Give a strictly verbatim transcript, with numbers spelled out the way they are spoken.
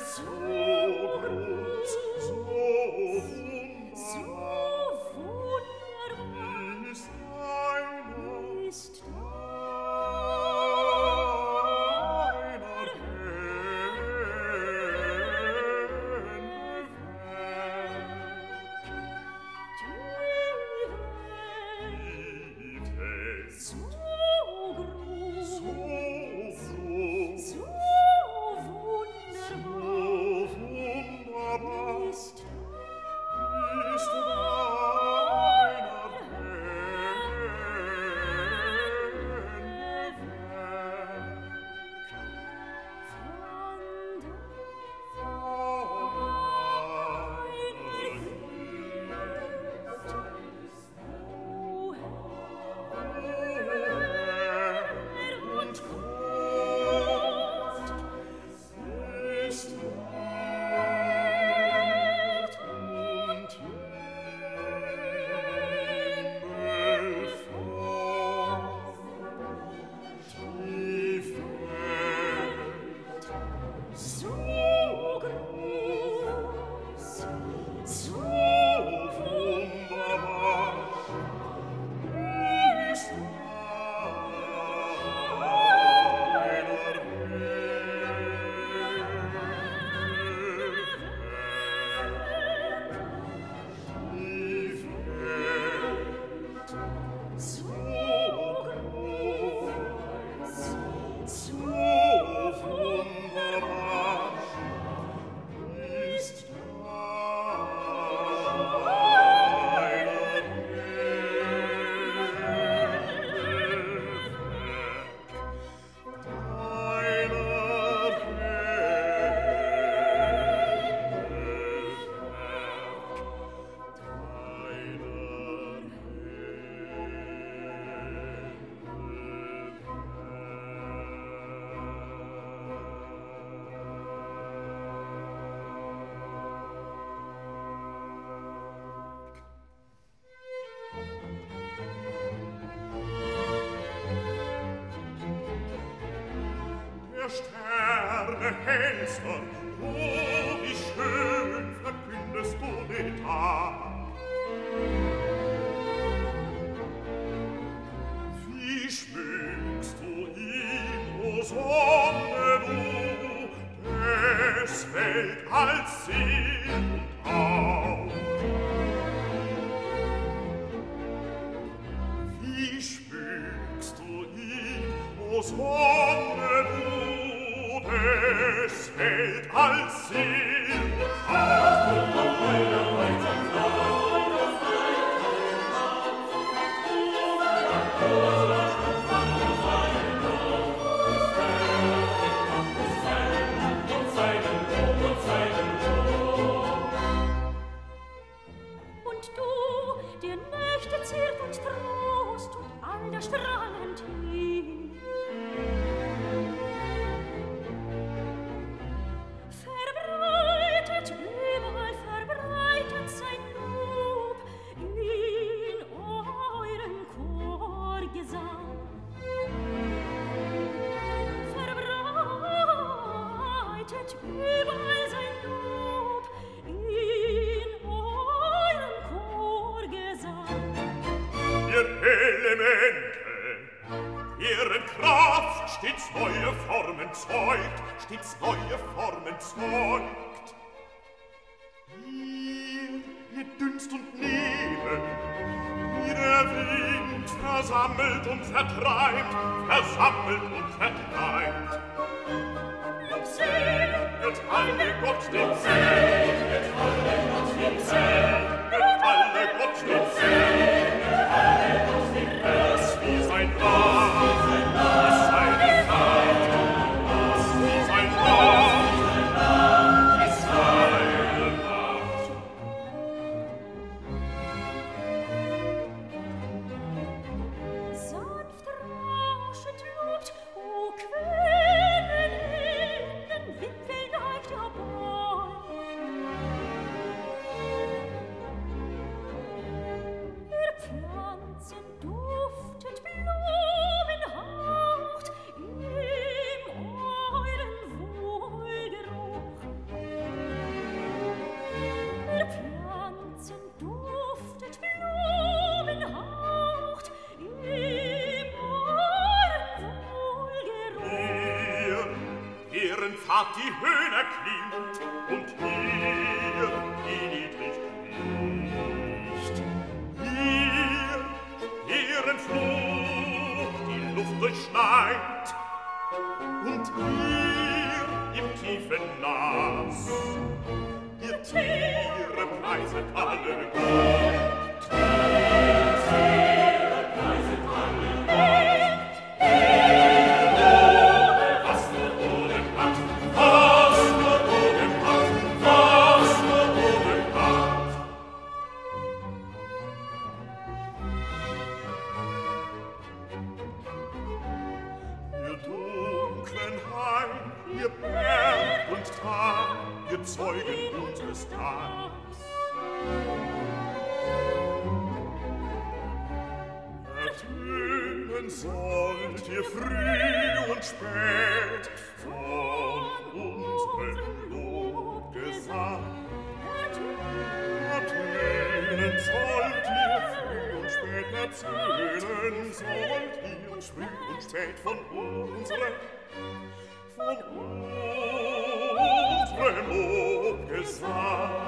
Sterne hellster, oh, wie schön verkündest du den Tag. Wie schmückst du ihn, o Sonne, du, es fällt als See und Tau. Wie schmückst du ihn, o Sonne, du, es fällt als Silber auf. Und meine Weite und du, dir Nächte ziert und Trost und all der strahlend hin. Verbreitet, überall verbreitet sein Lob in euren Chorgesang. Verbreitet überall sein Lob in euren Chorgesang. Ihr Elemente, deren Kraft stets neue Formen zeugt, stets neue Formen zeugt. Ihr, ihr Dunst und Nebel, wie der Wind versammelt und vertreibt, versammelt und vertreibt. Lob segnet alle Gott den segnet alle Gott den segnet alle Gott den segnet alle Gott den es wie sein Wort, es seine Macht, es wie sein Wort, es seine Macht. sanft rauschend lobt, o Quellen in den Wipfeln neigt ihr Bäum. grad die Höhen erklimmt und hier geniedrigt liegt. Hier, deren Flug die Luft durchschneit und ihr im tiefen Nass ihr Tiere preiset alle Gott. Ihr Tiere preiset alle Gott. Was nur Odem hat, was nur Odem hat, was nur Odem hat. Ihr dunklen Heim, ihr Berg und Tal, ihr Zeugen unseres Tags. Ertönen sollt ihr früh und spät von unserem Lobgesang. Ertönen sollt ihr früh und spät, erzählen sollt ihr früh und spät von unserem, von unserem Lobgesang.